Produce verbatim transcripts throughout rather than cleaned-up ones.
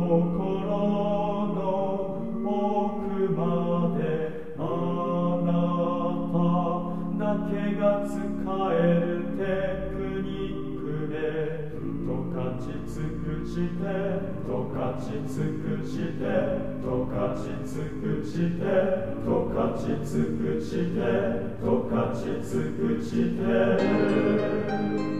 の奥まであなただけが使えるテクニックでとかちつくしてとかちつくしてとかちつくしてとかちつくしてとかちつくして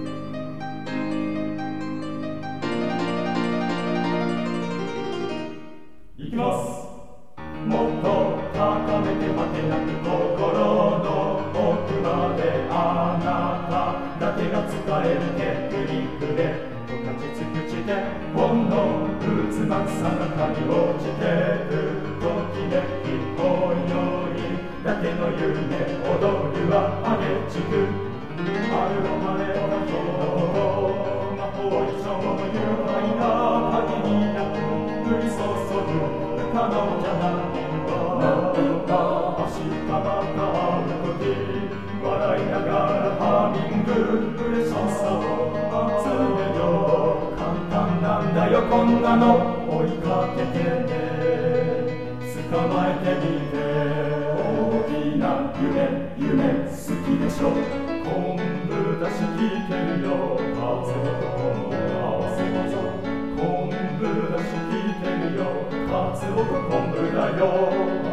いきます。もっと高めて負けなく心の奥まであなただけが使えるテクニックでとかちつくしてほんのうつまさなかに落ちてるときめき今宵だけの夢踊るはあげちく春の晴れた日の魔法以上の愉快な限りなく降り注ぐ不可能じゃないわ明日また会う時笑いながらハミング嬉しさを集めよう簡単なんだよこんなの追いかけてね捕まえてみて大きな夢夢好きでしょ昆布だし効いてるよ風と昆布合わせ技昆布だし効いてるよ風と昆布だよ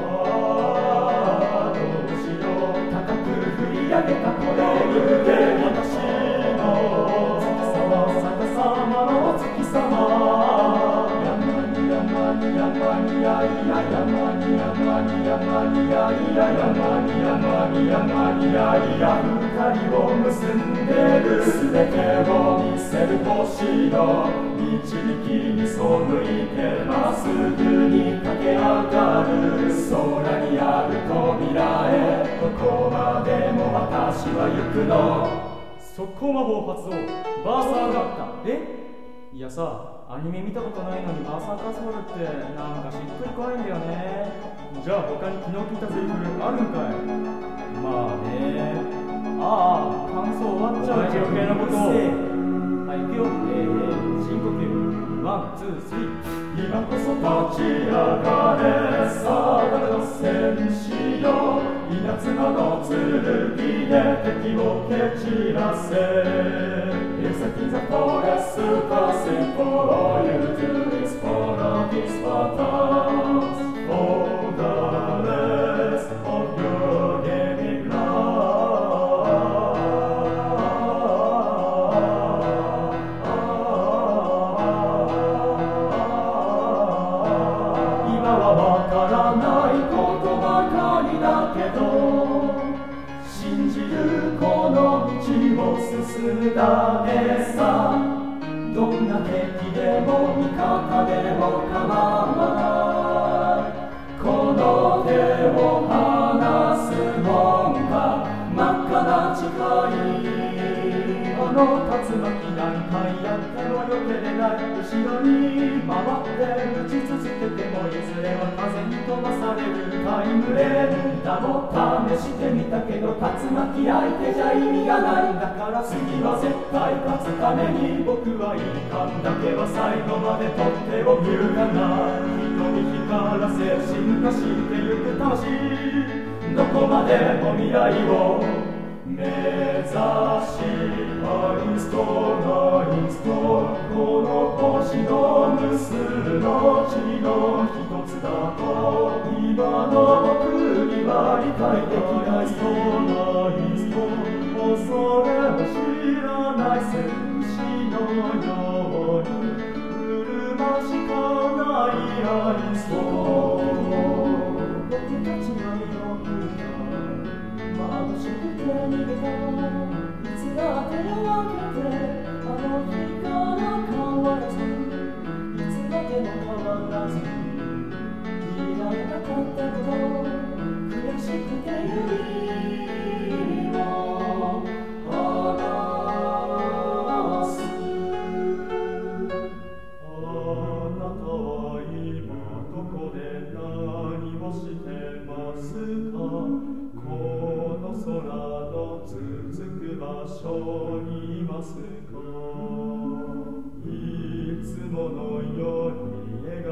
ああどうしよう高く振り上げたこれで私の月様逆さまの月様山に山に山にやいや山に山に山にやいや山に山に山にやいや二人を結んでるすべてを見せる星の導きに背いてまっすぐに駆け上がる空にある扉へどこまでも私は行くの速攻魔法発動バーサーカーえいやさアニメ見たことないのにバーサーカーソウルってなんかしっくりこないんだよねじゃあ他に気の利いたセリフあるんかいまあねああ感想終わっちゃう余計なことをはい行くよえー、深呼吸ワンツースリー今こそ立ち上がれさあ誰の戦士よ稲妻の剣で敵を蹴散らせ Except the forest surpassing for all you do is follow these patterns for the rest of your gaming life今はわからないことばかりだけど信じるこの道を進むだけさどんな敵でも味方でも構わないこの手を離すもんか真っ赤な誓いあの竜巻何回やっても避けれない後ろに回って打ち続けてもいずれは風に飛ばされるタイムレーンだも試してみたけど竜巻相手じゃ意味がないだから次は絶対勝つために僕はいい勘だけは最後まで取っておくかな人に光らせ進化してゆく魂どこまでも未来を目指しアインストアインストこの星の無数のうちの一つだと今の僕には理解できないストアインスト恐れを知らない戦士のようにうるましかないアインスト僕たちの色眩しくて逃げたいつだって夜明けてあの日から変わらずいつまでも変わらずいられなかったけど悔しくて指を離すあなたは今どこで何をしてますかこの空の続く場所にいますかいつものように笑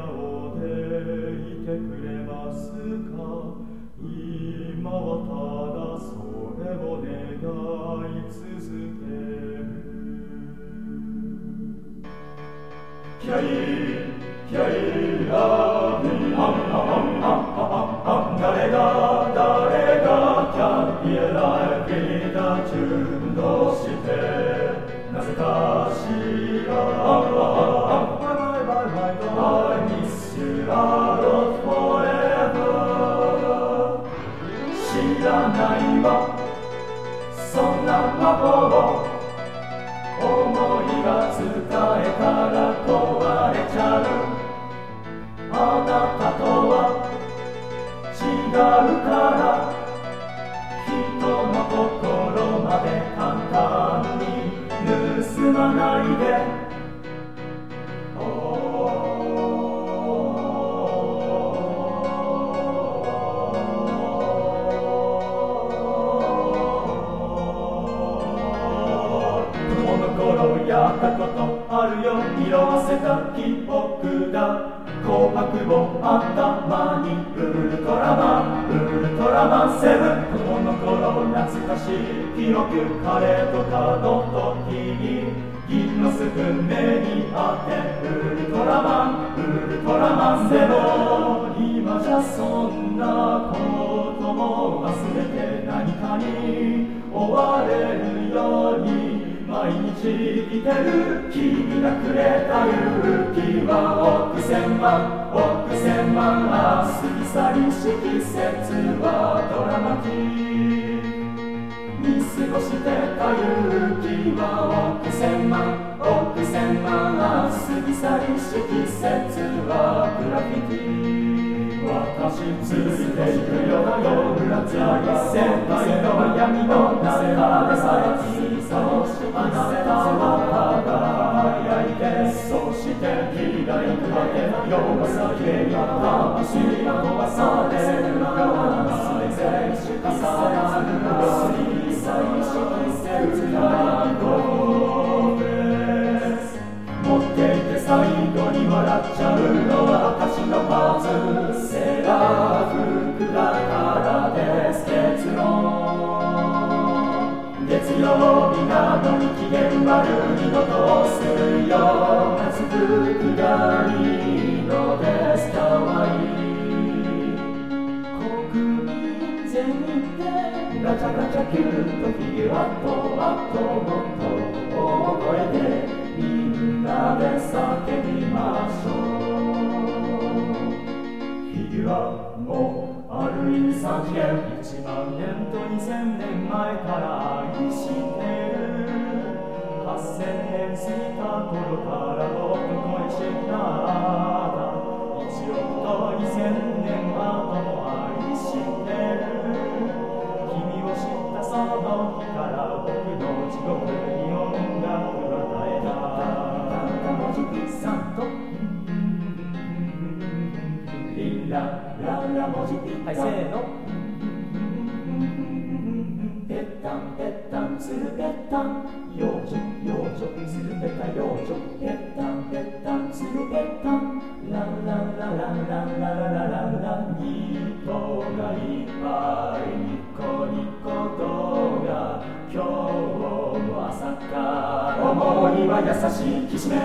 ひゃいひゃいあみあんあんあんあんあん誰が誰がキャンピエライフィーダチューンとしてなぜかしらあんあんあん I miss you out of forever 知らないわそんな魔法思いが伝えたら壊れちゃうあなたとは違うから人の心まで簡単に盗まないでやったことあるよ色あせた記憶だ紅白を頭にウルトラマンウルトラマンセブン子供の頃懐かしい記憶カレーとかの時に銀のスプーン目に当てウルトラマンウルトラマンセブン今じゃそんなことも忘れて何かに追われるように毎日生きてる君がくれた勇気は億千万億千万あ過ぎ去りし季節はドラマティー見過ごしてた勇気は億千万億千万あ過ぎ去りし季節はグラフィティ私ついていくよ夜がつらい世界の闇の中でさえ小さをあなたは輝いてそして開くまで夜先に魂が飛ばされるような全て重なる過ぎ去りし季節がゴーレス持っていて最後に笑っちゃうのは私のパーツセーラー服だからです結論月曜日なのに期限丸二度とするような服がいいのですかわいい国民全員でガチャガチャキュートフィギュアとあともっと大声でみんなで叫びましょうフィギュアもある意味三次元いちまんねんとにせんねんまえから愛してるはっせんねん過ぎた頃からもっと恋しくなったいちおくとにせんねん後も愛してる君を知ったその日から僕の地獄に音楽が絶えたた文字ピッサンとリラララ文字ピッはいせーのぺったんぺったんつるぺったん幼女幼女つるぺた幼女ぺったんぺったんつるぺったんランランランランランランランランラン人がいっぱいニコニコ動画今日も朝から思いは優しいきしめ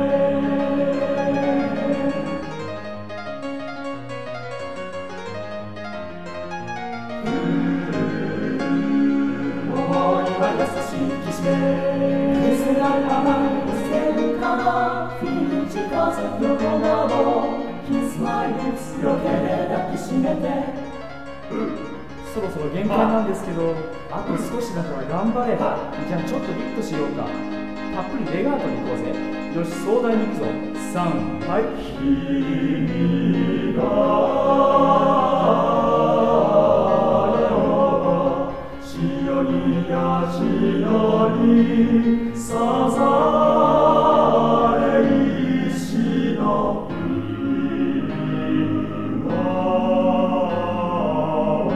優しいきしめ削られたまま捨てるかなフィーチ風横顔 Kiss my lips 両手で抱きしめて、うん、そろそろ限界なんですけどあと少しだから頑張ればじゃあちょっとリットしようかたっぷりレガートに行こうぜよし壮大に行くぞさんはい君がやしのにさざれ石の今を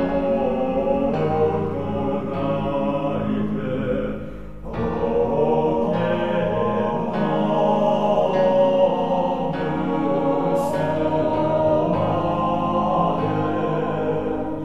唱えておけのむせまで